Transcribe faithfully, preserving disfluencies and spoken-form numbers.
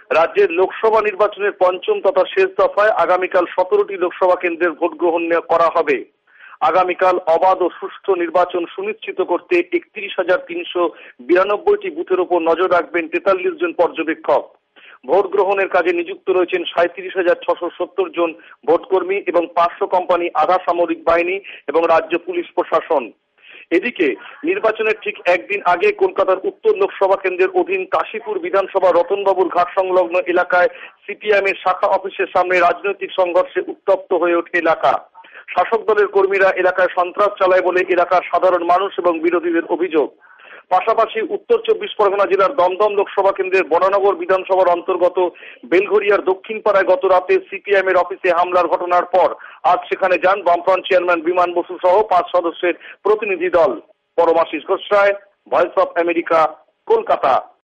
রাজ্যের লোকসভা নির্বাচনের পঞ্চম তথা শেষ দফায় আগামীকাল সতেরোটি লোকসভা কেন্দ্রের ভোট গ্রহণ করা হবে। আগামীকাল অবাধ ও সুষ্ঠু নির্বাচন সুনিশ্চিত করতে একত্রিশ হাজার তিনশো বিরানব্বইটি বুথের উপর নজর রাখবেন তেতাল্লিশ জন পর্যবেক্ষক। ভোট গ্রহণের কাজে নিযুক্ত রয়েছেন সাঁত্রিশ হাজার ছশো সত্তর জন ভোটকর্মী এবং পাঁচশো কোম্পানি, আধা সামরিক বাহিনী এবং রাজ্য পুলিশ প্রশাসন। এদিকে নির্বাচনের ঠিক একদিন আগে কলকাতার উত্তর লোকসভা কেন্দ্রের অধীন কাশীপুর বিধানসভা রতনবাবুর ঘাট সংলগ্ন এলাকায় সিপিএম এর শাখা অফিসের সামনে রাজনৈতিক সংঘর্ষে উত্তপ্ত হয়ে ওঠে এলাকা। শাসক দলের কর্মীরা এলাকায় সন্ত্রাস চালায় বলে এলাকার সাধারণ মানুষ এবং বিরোধীদের অভিযোগ। পাশাপাশি উত্তর চব্বিশ পরগনা জেলার দমদম লোকসভা কেন্দ্রের বরানগর বিধানসভার অন্তর্গত বেলঘরিয়ার দক্ষিণ পাড়ায় গত রাতে সিপিএম এর অফিসে হামলার ঘটনার পর আজ সেখানে যান বামফ্রন্ট চেয়ারম্যান বিমান বসু সহ পাঁচ সদস্যের প্রতিনিধি দল। Paramashis Ghosh Roy, voice of America, Kolkata.